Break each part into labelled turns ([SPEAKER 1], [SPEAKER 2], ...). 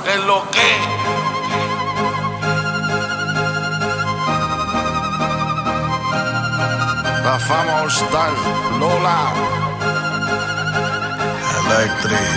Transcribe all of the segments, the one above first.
[SPEAKER 1] es lo que. La fama All Star, Lola, Electric.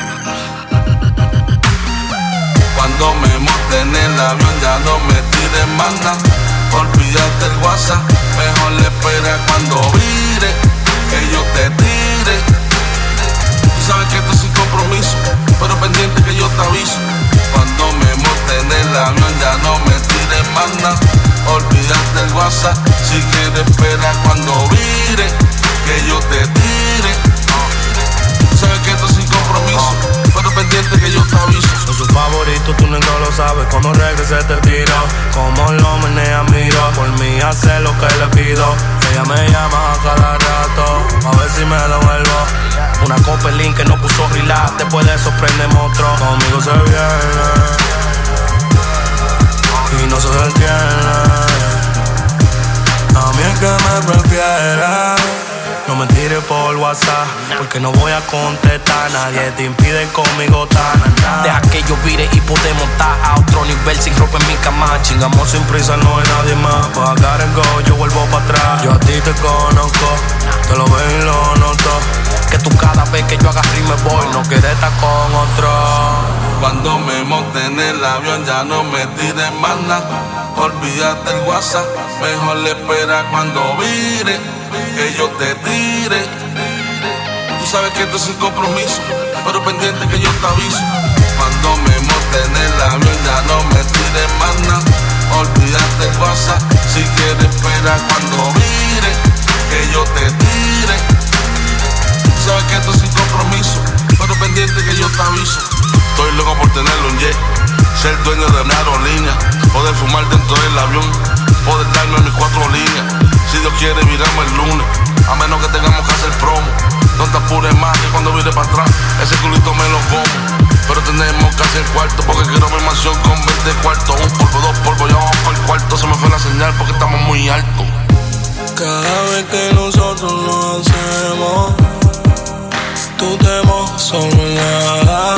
[SPEAKER 1] Cuando me monten en el avión ya no me tires más nada. Olvídate el WhatsApp, mejor le espera cuando vire, que yo te tire. Tú sabes que esto es sin compromiso, pero pendiente que yo te aviso. Cuando me monte en el avión ya no me tires más nada. Olvídate el WhatsApp, si quieres espera cuando vire, que yo te tire. Tú sabes que esto es sin compromiso, pero pendiente que yo te aviso.
[SPEAKER 2] Soy su favorito, tú no lo sabes. Cuando regrese te tiro, como lo menea miro. Por mí hace lo que le pido. Ella me llama a cada rato, a ver si me devuelvo. Una copelín que no puso relax, después de eso prendemos otro. Conmigo se viene y no se detiene. A mí es que me prefiere. No me tires por WhatsApp, porque no voy a contestar. Nadie te impide conmigo estar.
[SPEAKER 3] Deja que yo vire y podemos estar a otro nivel sin ropa en mi cama.
[SPEAKER 2] Chingamos sin prisa, no hay nadie más. Pa' caer en go, yo vuelvo para atrás. Yo a ti te conozco, te lo veo y lo noto.
[SPEAKER 3] Que tú cada vez que yo agarro y me voy, no quieres estar con otro.
[SPEAKER 1] Cuando me monte en el avión ya no me tires más nada. Olvídate el WhatsApp, mejor le espera cuando vire, que yo te tire. Tú sabes que esto es sin compromiso, pero pendiente que yo te aviso. Cuando me monte en el avión ya no me tires más nada. Olvídate el WhatsApp, si quieres espera cuando vire, que yo te tire. Tú sabes que esto es sin compromiso, pero pendiente que yo te aviso. Estoy loco por tenerlo un jet, ser dueño de una aerolínea, poder fumar dentro del avión, poder darme mis 4 líneas. Si Dios quiere viramos el lunes, a menos que tengamos que hacer promo. No te apures más que cuando vire para atrás, ese culito me lo como. Pero tenemos que hacer cuarto, porque quiero mi mansión con 20 cuartos. 1 polvo, 2 polvos, ya vamos para el cuarto. Se me fue la señal porque estamos muy altos.
[SPEAKER 2] Cada vez que nosotros lo hacemos, tú te mojas sobre nada.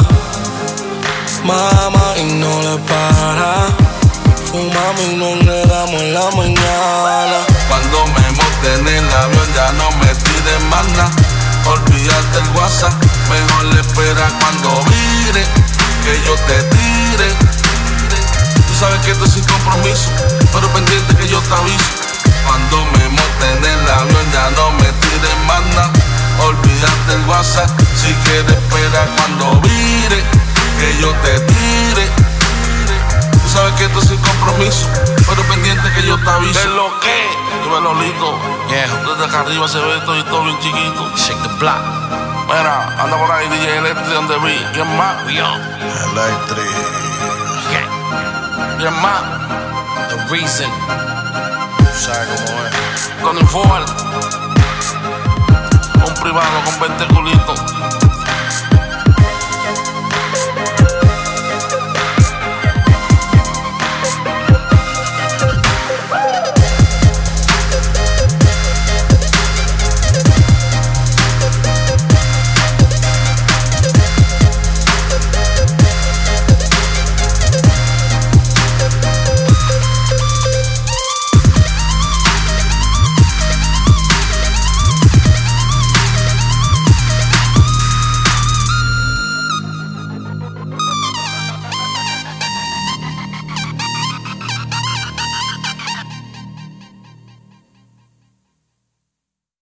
[SPEAKER 2] Mamá y no le para. Fumamos y nos enredamos en la mañana.
[SPEAKER 1] Cuando me monte en el avión ya no me tires más nada. Olvídate el WhatsApp, mejor le espera cuando vire, que yo te tire. Tú sabes que esto es sin compromiso, pero pendiente que yo te aviso. Cuando me monte en el avión ya no me tires más nada. Olvídate el WhatsApp, si quieres espera cuando vire, que yo te tire. Tú sabes que esto es sin compromiso, pero pendiente que yo te aviso. ¿Qué es lo que? Yo me lo lindo.
[SPEAKER 3] Yeah.
[SPEAKER 1] Desde acá arriba se ve todo bien chiquito.
[SPEAKER 3] Shake the block.
[SPEAKER 1] Mira, anda por ahí DJ Electric donde vi. ¿Quién más?
[SPEAKER 3] We on.
[SPEAKER 1] Electric.
[SPEAKER 3] Yeah.
[SPEAKER 1] ¿Quién más?
[SPEAKER 3] The reason.
[SPEAKER 2] ¿Sabes cómo es?
[SPEAKER 1] Tony Ford. Un privado con 20 culitos.